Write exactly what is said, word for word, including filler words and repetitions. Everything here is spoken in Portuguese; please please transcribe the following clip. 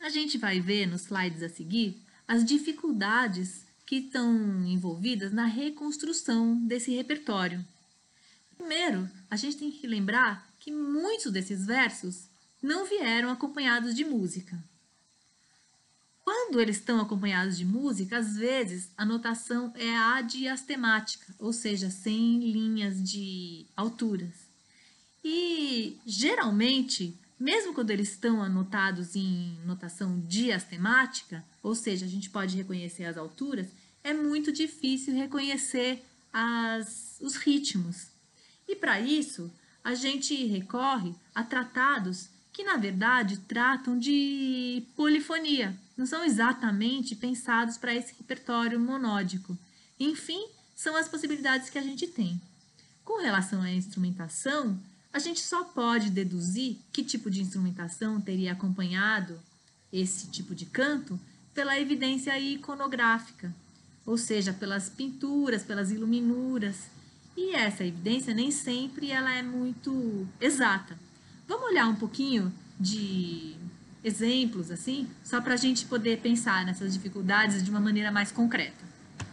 A gente vai ver nos slides a seguir as dificuldades que estão envolvidas na reconstrução desse repertório. Primeiro, a gente tem que lembrar que muitos desses versos não vieram acompanhados de música. Quando eles estão acompanhados de música, às vezes a notação é adiastemática, ou seja, sem linhas de alturas. E geralmente, mesmo quando eles estão anotados em notação diastemática, ou seja, a gente pode reconhecer as alturas, é muito difícil reconhecer as, os ritmos. E para isso, a gente recorre a tratados que, na verdade, tratam de polifonia. Não são exatamente pensados para esse repertório monódico. Enfim, são as possibilidades que a gente tem. Com relação à instrumentação, a gente só pode deduzir que tipo de instrumentação teria acompanhado esse tipo de canto pela evidência iconográfica, ou seja, pelas pinturas, pelas iluminuras. E essa evidência nem sempre ela é muito exata. Vamos olhar um pouquinho de exemplos, assim, só para a gente poder pensar nessas dificuldades de uma maneira mais concreta.